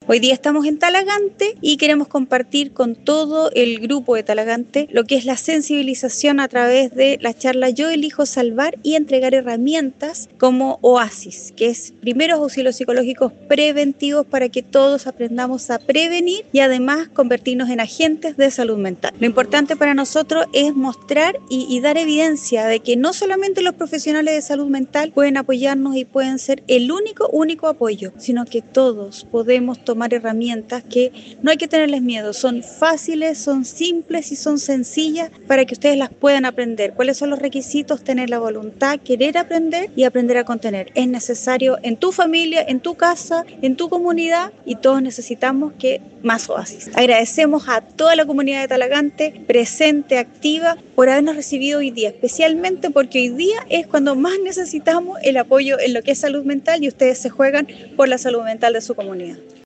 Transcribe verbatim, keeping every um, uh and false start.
Hoy día estamos en Talagante y queremos compartir con todo el grupo de Talagante lo que es la sensibilización a través de la charla Yo elijo salvar y entregar herramientas como Oasis, que es primeros auxilios psicológicos preventivos para que todos aprendamos a prevenir y además convertirnos en agentes de salud mental. Lo importante para nosotros es mostrar y, y dar evidencia de que no solamente los profesionales de salud mental pueden apoyarnos y pueden ser el único, único apoyo, sino que todos podemos tomar herramientas que no hay que tenerles miedo, son fáciles, son simples y son sencillas para que ustedes las puedan aprender. ¿Cuáles son los requisitos? Tener la voluntad, querer aprender y aprender a contener. Es necesario en tu familia, en tu casa, en tu comunidad y todos necesitamos que más Oasis. Agradecemos a toda la comunidad de Talagante presente, activa, por habernos recibido hoy día, especialmente porque hoy día es cuando más necesitamos el apoyo en lo que es salud mental y ustedes se juegan por la salud mental de su comunidad.